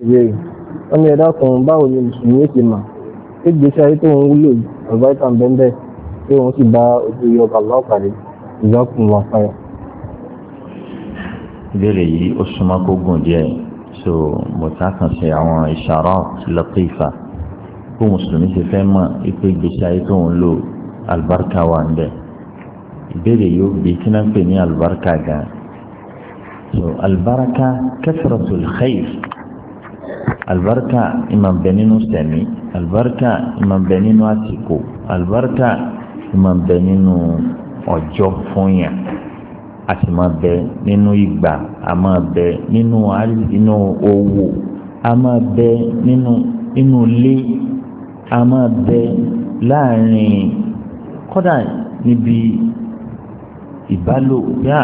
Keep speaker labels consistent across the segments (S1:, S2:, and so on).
S1: ìbéèrè wọ́n ní ẹ̀dá kan báwo ni mùsùlùmí ti mà pé gbèsè ayé tó ń wúlò àlùbáríkà ń bẹ́ẹ̀ pé wọ́n sì bá ojú yọba lọ́pàdé ìjọkùn wà fáyà.
S2: ìbéèrè yìí ó súnmọ́ kó gùn díẹ̀ so mo ta kàn sí àwọn isharat latifa kó mùsùlùmí ti fẹ́ mọ̀ pé gbèsè ayé tó ń lò àlùbáríkà wà ń bẹ ìbéèrè yóò bí kí náà pè ní àlùbáríkà gan so àlùbáríkà kathratul khair albarka ìmọ̀ bẹ nínú sẹ̀mí albarka ìmọ̀ bẹ nínú àsìkò albarka ìmọ̀ bẹ nínú ọjọ́ fún yàn a sì máa bẹ nínú ìgbà a máa bẹ nínú owó a máa bẹ nínú ilé a máa bẹ láàrin kódà níbi ìbálò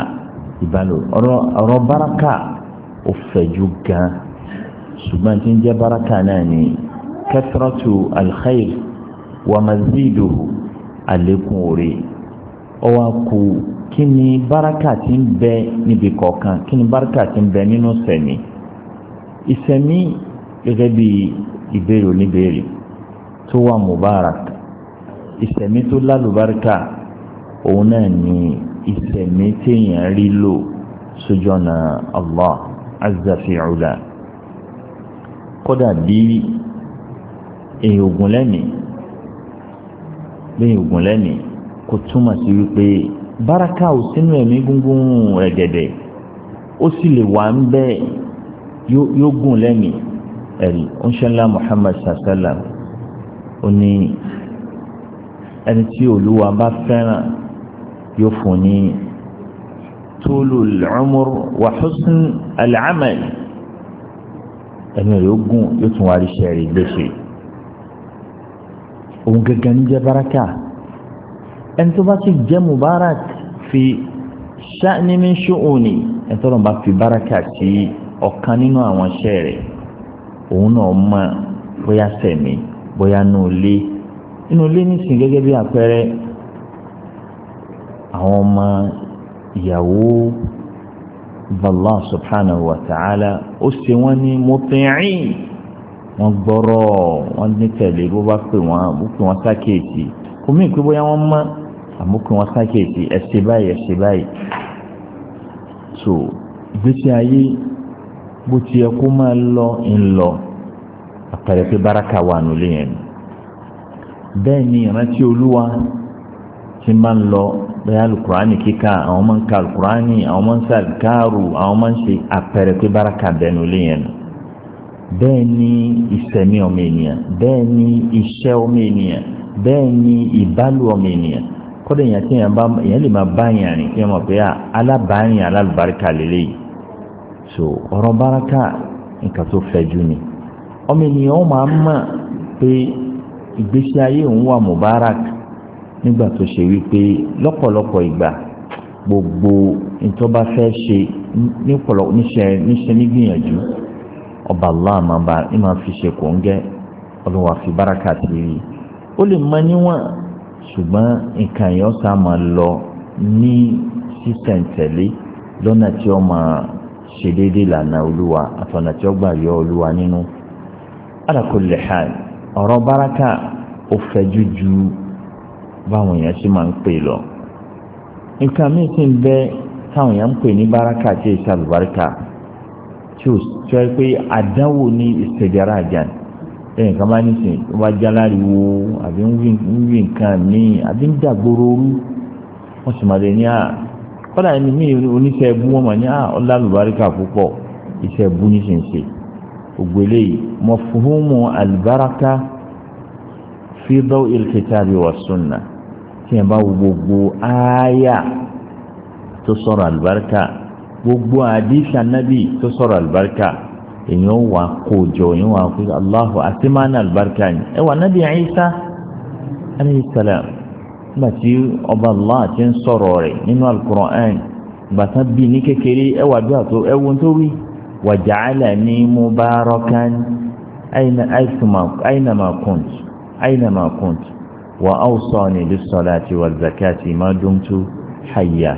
S2: ọ̀rọ̀ baraka ó fẹ̀jú gan ṣùgbọ́n tí ń jẹ́ baraka náà ni kathratu alkhair wa maziduhu àlékún oore ọwọ́ kú kí ni baraka ti ń bẹ níbi kọ̀ọ̀kan kí ni baraka ti ń bẹ nínú sẹ̀mí ìsẹ̀mí gẹ́gẹ́ bí ìbéèrè oníbéèrè tó wà mubarak ìsẹ̀mí tó lálùbáríkà òun náà ni ìsẹ̀mí téèyàn rí lò sójú ọ̀nà Allah azza fi ula kódà bí èyàn ògùn lẹ́nìí kò túmọ̀ sí wípé báràkà ò sínú ẹ̀mí gúngún ẹ̀gẹ̀dẹ̀ ó sì lè wà ń bẹ́ẹ̀ yóò gùn lẹ́nìí ẹ̀rí oníṣẹ́lá Muhammad sallam ó ní ẹni tí Olúwa bá fẹ́ràn yóò fún ní tulul umur wa husn al-amal ẹni rẹ̀ ó gùn yóò tún wá rí sẹ́ẹ̀rì gbèsè òun gẹ́gẹ́ ní jẹ́ baraka ẹni tó bá ti jẹ́ mubarak fi sha'ni min shu'uni ẹni tó lọ́n bá fi baraka sí ọ̀kan nínú àwọn iṣẹ́ rẹ̀ òun náà mọ̀ bóyá sẹ̀mí bóyá inú ilé nísìnyí gẹ́gẹ́ bí àpẹẹrẹ àwọn ọmọ ìyàwó Allah subhanahu wa ta'ala ó ṣe wọ́n ní muti'in wọ́n gbọ́rọ̀ wọ́n ní tẹ̀lé bó bá pè wọ́n sákèèsì kò mí pé bóyá wọ́n mọ́ àmọ́ pé wọ́n sákèèsì ẹ̀ṣẹ̀ báyìí so ìgbésí ayé bó ti yẹ kó máa lọ ń lọ àpẹẹrẹ pé báraka wà nílé yẹn bẹ́ẹ̀ ni ìrántí Olúwa ti máa ń lọ bẹ́ẹ̀ alukurani kíkà àwọn máa ń ka alukurani àwọn máa ń ṣe alikaru àwọn máa ń ṣe àpẹẹrẹ pé baraka bẹnu léyìn bẹ́ẹ̀ ni ìsẹ̀mí ọmọ ènìyàn bẹ́ẹ̀ ni iṣẹ́ ọmọ ènìyàn bẹ́ẹ̀ ni ìbálò ọmọ ènìyàn kọ́dọ̀ èèyàn tí èèyàn lè máa bá yàn rìn kí wọ́n mọ̀ pé alábàárìn alálùbáríkà lélẹ́yìí so ọ̀rọ̀ baraka nǹkan tó fẹ̀jú ni ọmọ ènìyàn ó máa mọ̀ pé ìgbésí ayé òun wà mubarak nígbà tó ṣe wípé lọ́pọ̀lọpọ̀ ìgbà gbogbo ìtọ́ba fẹ́ ṣe níṣẹ́ nígbìyànjú ọba Allah máa fi ṣe kòńgẹ́ ọlọ́wà fi báraka sí rí ó lè mọ níwọ̀n ṣùgbọ́n nǹkan yẹn ọ̀sán máa lọ ní sísẹ̀ǹtẹ̀lé lọ́nà tí ó máa ṣe déédéé lànà Olúwa àtọ̀nà tí ó gbà yọ Olúwa nínú ala kulli hal ọ̀rọ̀ báraka ó fẹ̀jú ju báwọn èèyàn ṣe máa ń pè lọ nǹkan míì sì ń bẹ táwọn èèyàn ń pè ní baraka tí èsì àlùbáríkà tí ó sọ pé àdánwò ní ìṣèjára àjàn ẹ̀yìn kan bá nísìn tó bá jáláriwo àbí ń wí nǹkan míì àbí ń dàgbòrò orú wọ́n sì máa lè ní kọ́dà ẹni míì oníṣẹ́ ẹbú wọn máa ní ọlá àlùbáríkà púpọ̀ iṣẹ́ ẹbú ní sì ń ṣe gbogbo eléyìí mafhumu àlùbáríkà fi daw'il kitabi wa sunnah tí yẹn bá wo gbogbo àyà tó sọ̀rọ̀ àlùbáríkà gbogbo àdìsí ànábì tó sọ̀rọ̀ àlùbáríkà èèyàn wà kójọ èèyàn wà kójọ Allahu àti máa ní àlùbáríkà yìí ẹ wà nábì Ìsá alayhi salam nígbà tí ọba Allah ti ń sọ̀rọ̀ rẹ̀ nínú al-Qur'an gbàtà bí ní kékeré ẹ wà dúrà tó ẹ wo tó wí wa ja'alani mubarakan aynama kunt وأوصاني بالصلاة والزكاة ما دمت حيا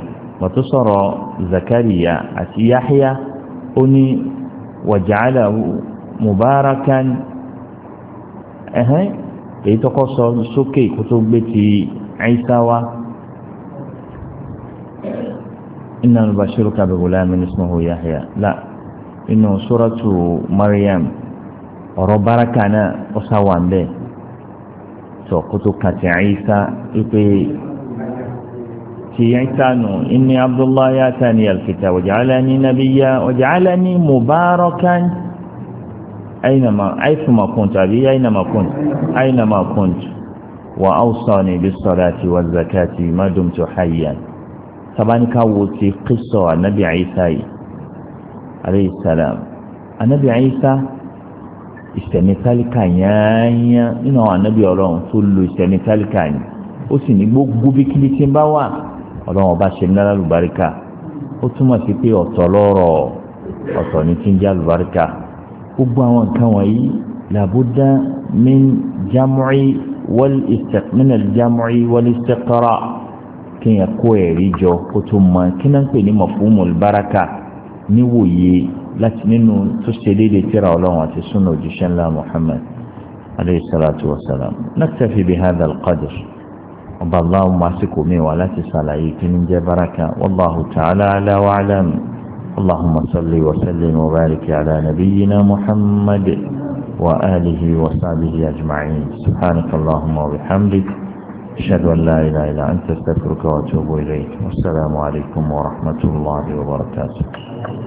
S2: وتصرى زكريا أتي يحيى أني وجعله mubarakan èyí tó kọ́ sọ sókè kó tó gbé ti Ìsá wá inna nubashiruka bi ghulamin ismuhu Yahya la inú suratu Maryam ọ̀rọ̀ baraka náà ó sáwà ń bẹ́ẹ̀ tó kó tó kàtí Ìsá wípé ti Ìsá nù inni Abdullahi atani al-kitab wa ja'alani nabiyya wa ja'alani mubarakan أينما كنت أبي أينما كنت وأوصاني بالصلاة والزكاة ما دمت حيا طبعا كاوتي قصة النبي عيسى عليه السلام النبي عيسى ìsẹ̀mítálì kàyáyá nínú àwọn ànábì ọlọ́run tó lo ìsẹ̀mítálì kàyáyá ó sì ní gbogbo bí kíbi tí ń bá wà ọlọ́run ọba ṣe ní lára lùbáríkà ó túmọ̀ sí pé ọ̀tọ̀ lọ́rọ̀ ọ̀tọ̀ ní tí ń jẹ́ lùbáríkà gbogbo àwọn nǹkan wọ̀nyí làbúdá min al-jam'i wal-istiqra kéèyàn kó ẹ̀rí jọ kó tó mọ kí náà ń pè ní mafhumul baraka níwòye láti nínú tó ṣe déédéé tírà ọlọ́run àti súnà òjíṣẹ́ ńlá Muhammad alayhi salatu wa salam naktafi bi hadha al-qadr ọba aláwọ̀ màsíkò mi wà láti ṣàlàyé kí ní jẹ́ baraka wallahu ta'ala ala wa alam. اللهم صل وسلم وبارك على نبينا محمد وآله وصحبه أجمعين سبحانك اللهم وبحمدك أشهد أن لا إله إلا أنت استغفرك وأتوب إليك والسلام عليكم ورحمة الله وبركاته